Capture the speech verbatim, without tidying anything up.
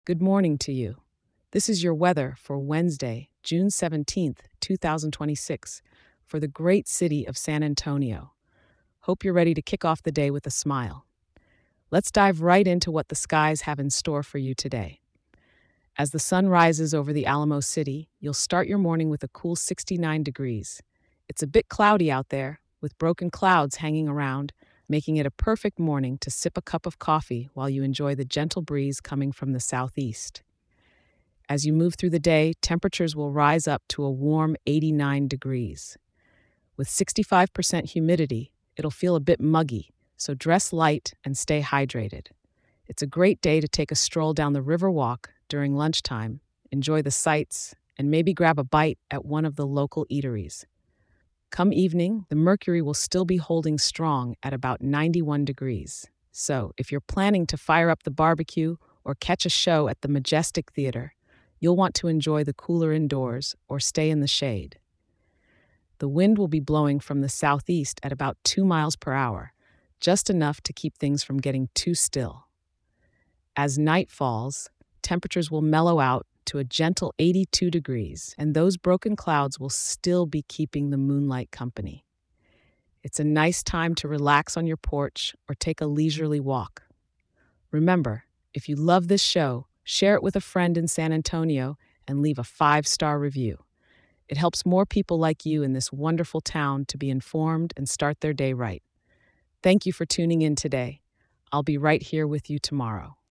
Good morning to you. This is your weather for Wednesday, June seventeenth, two thousand twenty-six, for the great city of San Antonio. Hope you're ready to kick off the day with a smile. Let's dive right into what the skies have in store for you today. As the sun rises over the Alamo City, you'll start your morning with a cool sixty-nine degrees. It's a bit cloudy out there, with broken clouds hanging around, making it a perfect morning to sip a cup of coffee while you enjoy the gentle breeze coming from the southeast. As you move through the day, temperatures will rise up to a warm eighty-nine degrees. With sixty-five percent humidity, it'll feel a bit muggy, so dress light and stay hydrated. It's a great day to take a stroll down the river walk during lunchtime, enjoy the sights, and maybe grab a bite at one of the local eateries. Come evening, the mercury will still be holding strong at about ninety-one degrees. So, if you're planning to fire up the barbecue or catch a show at the Majestic Theater, you'll want to enjoy the cooler indoors or stay in the shade. The wind will be blowing from the southeast at about two miles per hour, just enough to keep things from getting too still. As night falls, temperatures will mellow out to a gentle eighty-two degrees, and those broken clouds will still be keeping the moonlight company. It's a nice time to relax on your porch or take a leisurely walk. Remember, if you love this show, share it with a friend in San Antonio and leave a five-star review. It helps more people like you in this wonderful town to be informed and start their day right. Thank you for tuning in today. I'll be right here with you tomorrow.